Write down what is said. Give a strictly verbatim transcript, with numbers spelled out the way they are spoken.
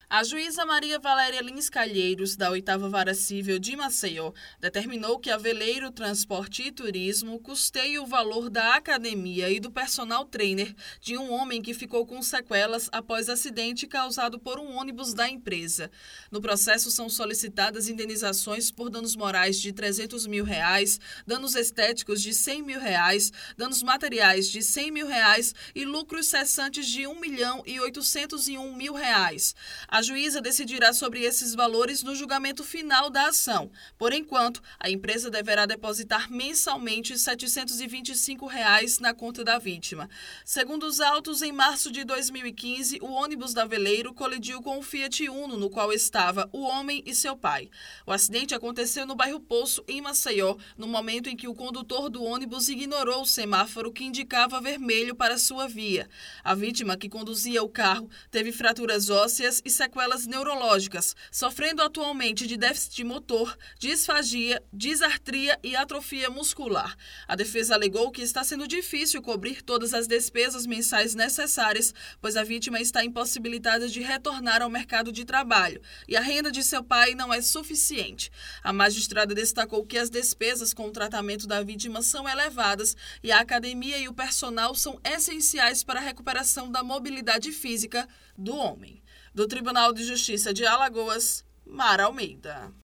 A juíza Maria Valéria Lins Calheiros, da oitava Vara Cível de Maceió, determinou que a Veleiro Transporte e Turismo custeie o valor da academia e do personal trainer de um homem que ficou com sequelas após acidente causado por um ônibus da empresa. No processo, são solicitadas indenizações por danos morais de trezentos mil reais, danos estéticos de cem mil reais, danos materiais de cem mil reais e lucros cessantes de um milhão e oitocentos e um mil reais. A juíza decidirá sobre esses valores no julgamento final da ação. Por enquanto, a empresa deverá depositar mensalmente setecentos e vinte e cinco reais na conta da vítima. Segundo os autos, em março de dois mil e quinze, o ônibus da Veleiro colidiu com o Fiat Uno, no qual estava o homem e seu pai. O acidente aconteceu no bairro Poço, em Maceió, no momento em que o condutor do ônibus ignorou o semáforo que indicava vermelho para sua via. A vítima, que conduzia o carro, teve fraturas ósseas e sequelas neurológicas, sofrendo atualmente de déficit motor, disfagia, disartria e atrofia muscular. A defesa alegou que está sendo difícil cobrir todas as despesas mensais necessárias, pois a vítima está impossibilitada de retornar ao mercado de trabalho e a renda de seu pai não é suficiente. A magistrada destacou que as despesas com o tratamento da vítima são elevadas e a academia e o personal são essenciais para a recuperação da mobilidade física do homem. Do Tribunal de Justiça de Alagoas, Mara Almeida.